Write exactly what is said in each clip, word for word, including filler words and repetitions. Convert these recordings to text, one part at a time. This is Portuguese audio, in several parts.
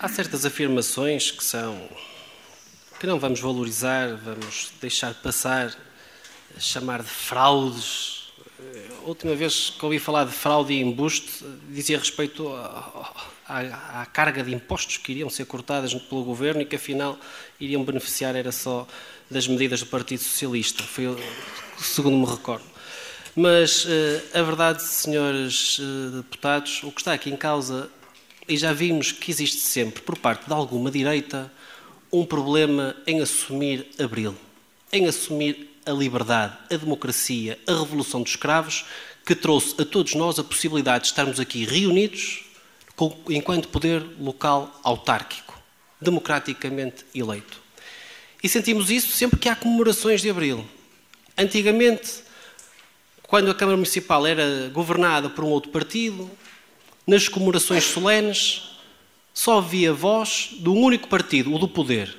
Há certas afirmações que são que não vamos valorizar, vamos deixar passar, chamar de fraudes. A última vez que ouvi falar de fraude e embuste dizia respeito à, à carga de impostos que iriam ser cortadas pelo governo e que afinal iriam beneficiar era só das medidas do Partido Socialista, foi o segundo me recordo. Mas a verdade, senhores deputados, o que está aqui em causa, e já vimos que existe sempre, por parte de alguma direita, um problema em assumir Abril, em assumir a liberdade, a democracia, a revolução dos escravos, que trouxe a todos nós a possibilidade de estarmos aqui reunidos enquanto poder local autárquico, democraticamente eleito. E sentimos isso sempre que há comemorações de Abril. Antigamente, quando a Câmara Municipal era governada por um outro partido, nas comemorações solenes, só havia voz de um único partido, o do poder.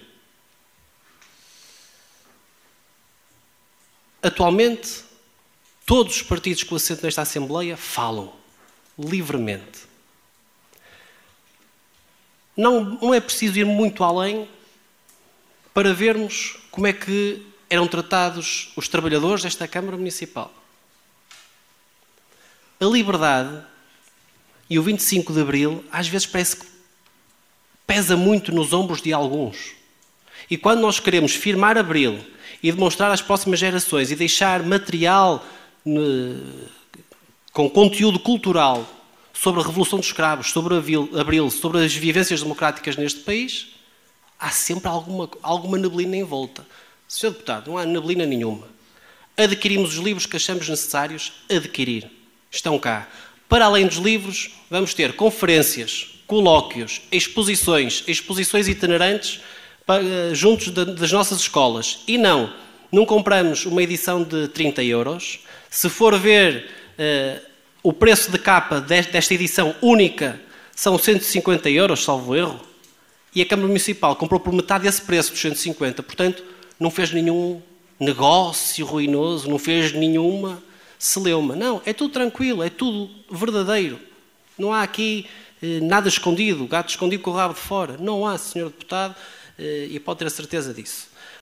Atualmente, todos os partidos com assento nesta Assembleia falam livremente. Não, não é preciso ir muito além para vermos como é que eram tratados os trabalhadores desta Câmara Municipal. A liberdade e o vinte e cinco de Abril, às vezes parece que pesa muito nos ombros de alguns. E quando nós queremos firmar Abril e demonstrar às próximas gerações e deixar material ne, com conteúdo cultural sobre a Revolução dos Escravos, sobre Abril, sobre as vivências democráticas neste país, há sempre alguma, alguma neblina em volta. senhor Deputado, não há neblina nenhuma. Adquirimos os livros que achamos necessários adquirir. Estão cá. Para além dos livros, vamos ter conferências, colóquios, exposições, exposições itinerantes para, juntos de, das nossas escolas. E não, não compramos uma edição de trinta euros. Se for ver uh, o preço de capa desta edição única, são cento e cinquenta euros, salvo erro. E a Câmara Municipal comprou por metade desse preço, dos cento e cinquenta. Portanto, não fez nenhum negócio ruinoso, não fez nenhuma celeuma. Não, é tudo tranquilo, é tudo verdadeiro. Não há aqui eh, nada escondido, gato escondido com o rabo de fora. Não há, senhor Deputado, eh, e pode ter a certeza disso.